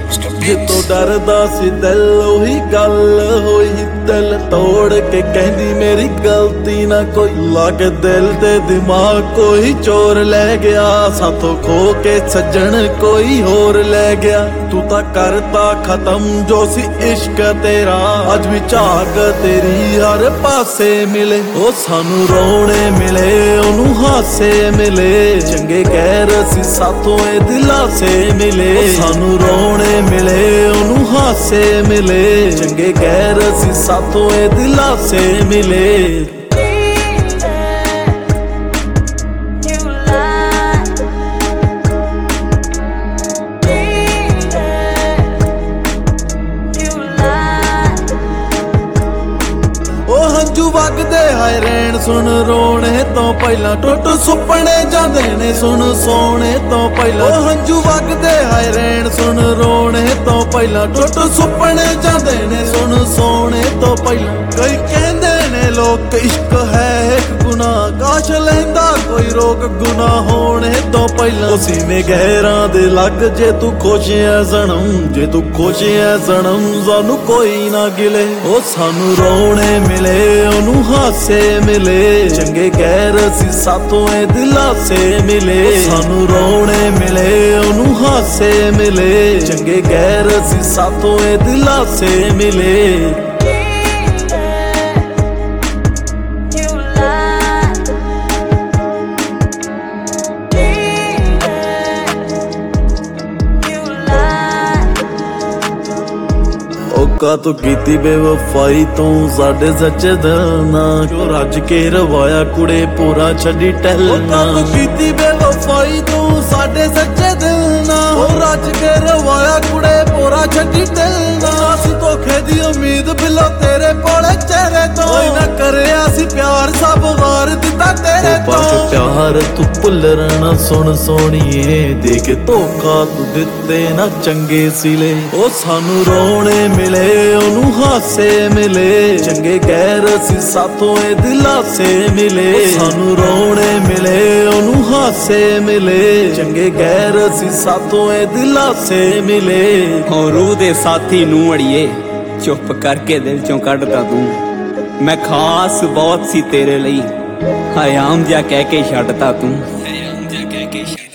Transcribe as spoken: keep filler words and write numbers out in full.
ਜਿੱਤੋਂ ਡਰਦਾ ਸੀ ਦਿਲ ਉਹੀ ਗੱਲ ਹੋਈ, ਦਿਲ ਤੋੜ ਕੇ ਕਹਿੰਦੀ ਮੇਰੀ ਗਲਤੀ ਨਾ ਕੋਈ। ਲਾ ਕੇ ਦਿਲ ਤੇ ਦਿਮਾਗ ਕੋਈ ਚੋਰ ਲੈ ਗਿਆ, ਸਾਥੋਂ ਖੋ ਕੇ ਸੱਜਣ ਕੋਈ ਹੋਰ ਲੈ ਗਿਆ। ਤੂੰ ਤਾਂ ਕਰਤਾ ਖਤਮ ਜੋ ਸੀ ਇਸ਼ਕ ਤੇਰਾ, ਅੱਜ ਵੀ ਝਾਕ ਤੇਰੀ ਹਰ ਪਾਸੇ ਮਿਲੇ। ਉਹ ਸਾਨੂੰ ਰੋਣੇ ਮਿਲੇ ਉਹਨੂੰ ਹਾਸੇ ਮਿਲੇ, ਚੰਗੇ ਗੈਰ ਸੀ ਸਾਥੋਂ ਇਹ ਦਿਲਾਸੇ ਮਿਲੇ। ਸਾਨੂੰ ਰੋਣੇ ਮਿਲੇ ਉਹਨੂੰ ਹਾਸੇ ਮਿਲੇ, ਚੰਗੇ ਗੈਰ ਸੀ ਸਾਥੋਂ ਇਹ ਦਿਲਾਸੇ ਮਿਲੇ। ਹੰਝੂ ਵਗਦੇ ਹਾਏ ਰੈਣ ਸੁਣ ਰੋਣੇ ਤੋਂ ਪਹਿਲਾਂ, ਟੁੱਟ ਸੁਪਨੇ ਜਾਂਦੇ ਨੇ ਸੁਣ ਸੋਣੇ ਤੋਂ ਪਹਿਲਾਂ। ਉਹ ਹੰਝੂ ਵਗਦੇ ਹਾਏ ਰੈਣ ਸੁਣ ਰੋਣੇ ਤੋਂ ਪਹਿਲਾਂ, ਟੁੱਟ ਸੁਪਨੇ ਜਾਂਦੇ ਨੇ ਸੁਣ ਸੋਣੇ ਤੋਂ ਪਹਿਲਾਂ। ਕਈ ਕਹਿੰਦੇ ਨੇ ਲੋਕ ਇਸ਼ਕ ਹੈ ਇੱਕ ਗੁਨਾਹ, ਕਾਸ਼ ਲੈਂਦਾ ਕੋਈ ਰੋਕ ਗੁਨਾਹ ਹੋਣੇ ਤੋਂ ਪਹਿਲਾਂ। ਉਹ ਸੀਨੇ ਗਹਿਰਾਂ ਦੇ ਲੱਗ ਜੇ ਤੂੰ ਖੁਸ਼ ਐ ਸਨਮ, ਜੇ ਤੂੰ ਖੁਸ਼ ਐ ਸਨਮ ਸਾਨੂੰ ਕੋਈ ਨਾ ਗਿਲੇ। ਉਹ ਸਾਨੂੰ ਰੋਣੇ ਮਿਲੇ ਉਹਨੂੰ ਹਾਸੇ ਮਿਲੇ, ਚੰਗੇ ਗੈਰ ਸੀ ਸਾਥੋਂ ਇਹ ਦਿਲਾਸੇ ਮਿਲੇ। ਸਾਨੂੰ ਰੋਣੇ ਮਿਲੇ ਉਹਨੂੰ ਹਾਸੇ ਮਿਲੇ, ਚੰਗੇ ਗੈਰ ਸੀ ਸਾਥੋਂ ਇਹ ਦਿਲਾਸੇ ਮਿਲੇ। ਕਾ ਤੂੰ ਕੀਤੀ ਬੇਵਫਾਈ ਤੂੰ ਸਾਡੇ ਸੱਚੇ ਦਿਲ ਨਾਲ, ਜੋ ਰੱਜ ਕੇ ਰਵਾਇਆ ਕੁੜੇ ਪੂਰਾ ਛੱਡੀ ਟਹਿਲਣਾ। ਤੂੰ ਕੀਤੀ ਬੇਵਫਾਈ ਤੂੰ ਸਾਡੇ ਸੱਚੇ ਦਿਲ ਨਾਲ, ਉਹ ਰੱਜ ਕੇ ਰਵਾਇਆ ਕੁੜੇ ਪੂਰਾ ਛੱਡੀ ਟਹਿਲਣਾ। ਅਸੀਂ ਧੋਖੇ ਦੀ ਉਮੀਦ ਬਿਲੋ ਤੇਰੇ ਭੋਲੇ ਚਿਹਰੇ ਤੋਂ, ਕੋਈ ਨਾ ਕਰਿਆ ਸੀ ਪਿਆਰ ਸਭ ਵਾਰ ਦਿੱਤਾ ਤੇਰੇ ਤੋਂ। ਪਿਆਰ ਤੂੰ ਭੁੱਲਣਾ ਸੁਣ ਸੋਣੀਏ, ਦੇ ਕੇ ਧੋਖਾ ਤੂੰ ਦਿੱਤੇ ਨਾ ਚੰਗੇ ਸਿਲੇ। ਉਹ ਸਾਨੂੰ ਰੋਣੇ ਮਿਲੇ ਉਹਨੂੰ ਹਾਸੇ ਮਿਲੇ, ਚੰਗੇ ਗੈਰ ਸੀ ਸਾਥੋਂ ਇਹ ਦਿਲਾਸੇ ਮਿਲੇ। ਸਾਨੂੰ ਰੋਣੇ ਮਿਲੇ ਉਹਨੂੰ ਹਾਸੇ ਮਿਲੇ, ਚੰਗੇ ਗੈਰ ਸੀ ਸਾਥੋਂ ਇਹ ਦਿਲਾਸੇ ਮਿਲੇ। ਹੋ ਰੂਹ ਦੇ ਸਾਥੀ ਨੂੰ ਅੜੀਏ ਚੁੱਪ ਕਰਕੇ ਦਿਲ ਚੋਂ ਕੱਢਦਾ ਤੂੰ, ਮੈਂ ਖਾਸ ਬਹੁਤ ਸੀ ਤੇਰੇ ਲਈ, ਹਾਏ ਆਮ ਜਿਹਾ ਕਹਿ ਕੇ ਛੱਡਤਾ ਤੂੰ।